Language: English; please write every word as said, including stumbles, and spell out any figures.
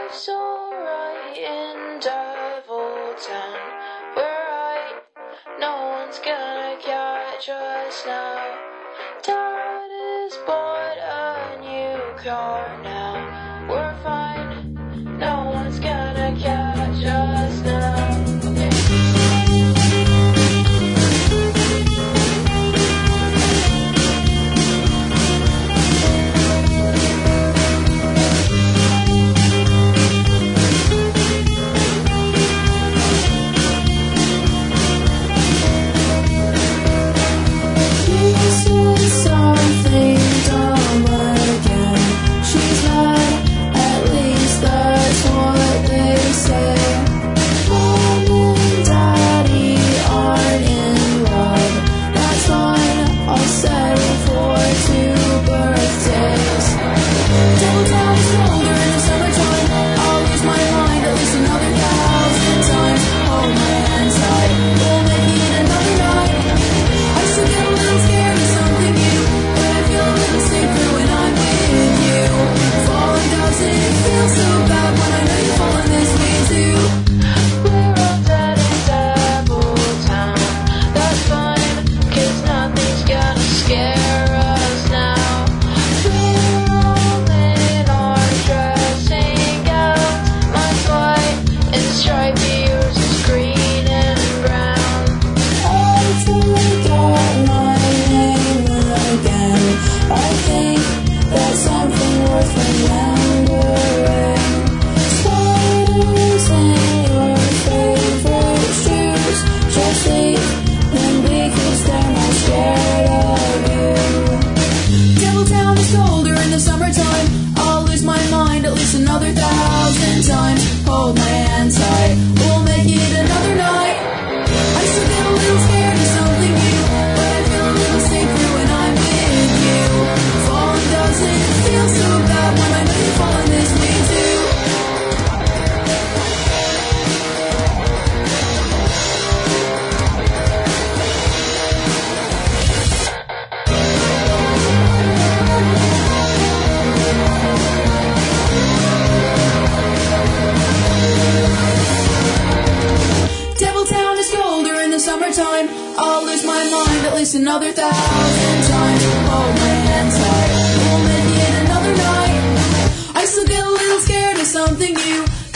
Life's alright in Devil Town. We're right, no one's gonna catch us now. Dad has bought a new car now. We're fine, no one's gonna catch us now. I'll lose my mind at least another thousand times. Hold my hand tight, we'll make it another night. I still get a little scared of something new.